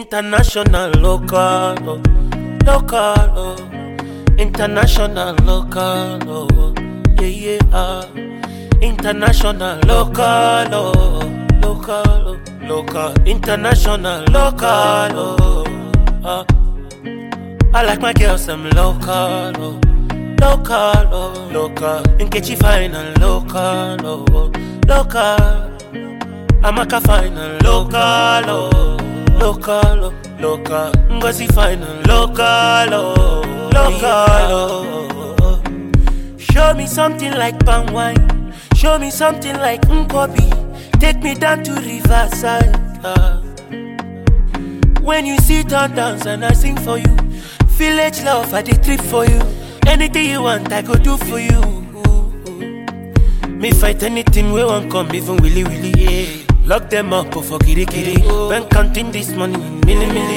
International, local, oh. Local, oh. International, local, oh. Yeah, yeah. International, local, oh. Local, oh. Local. International, local, oh. I like my girls, I'm local, oh. Local, oh. Local. Nkechi fine and local, oh. Local. Amaka fine and local, oh. Local, oh. Local. Ngozi fine and local, oh. Local, oh. Show me something like palm wine. Show me something like Nkobi. Take me down to Riverside. When you sit and dance and I sing for you. Village love, I did trip for you. Anything you want, I go do for you. Me fight anything we want come, even willy willy. Yeah. Lock them up for kiri kiri. When counting this money, milli.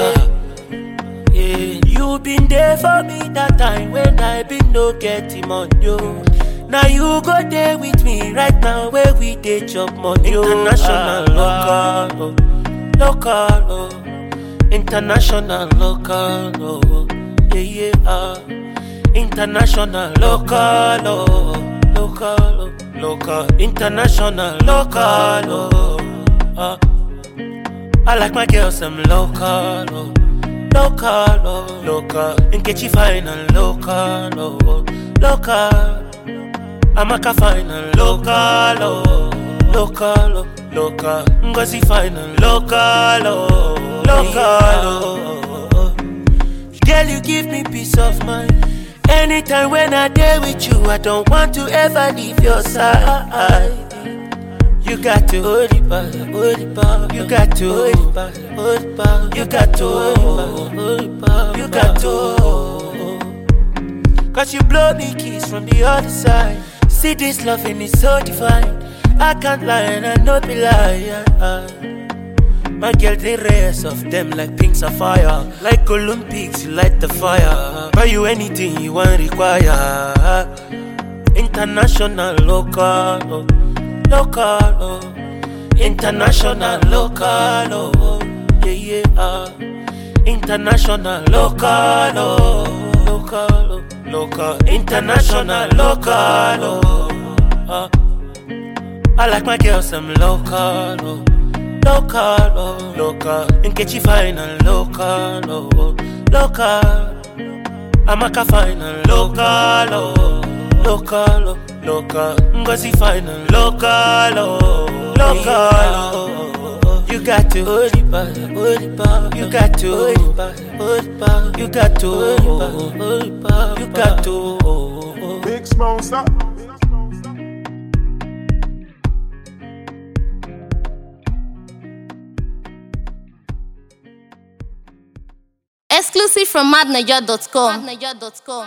Yeah. You been there for me that time when I been no getting on you. Now you go there with me right now where we dey chop money. International, local, oh. Local, oh. International, local, oh. Yeah, yeah. International, local, oh. Local, oh. Local. International, local, oh. I like my girls, I'm local, oh. Local, oh. Local. Nkechi fine and local, oh. Local. Amaka fine and local, oh. Local, oh. Local. Ngozi fine and local, oh. Local, oh. Girl, you give me peace of mind. Anytime when I dey with you, I don't want to ever leave your side. You got to hold it back, hold it back. You got to hold it back, hold it back. You got to hold it back, you got to. Cause you blow me kiss from the other side. See this loving is so divine. I can't lie and I no be lie. My girl, the rest of them like pink sapphire. Like Olympics, you light the fire. Buy you anything you want require. International, local, oh. Local, oh. International, local, oh. Yeah, yeah. International, local, oh. Local, oh. Local. International, local, oh. I like my girls, I'm local, oh. Local, oh. Local. Nkechi fine and local, oh. Local. Amaka fine and local, oh. Local, oh. Local. Ngozi fine and local, oh. Local, oh. You got to hold it back, hold it back. You got to hold it back, hold it back. You got to hold it back, you got to. Big sponsor. Exclusive from madnaja.com.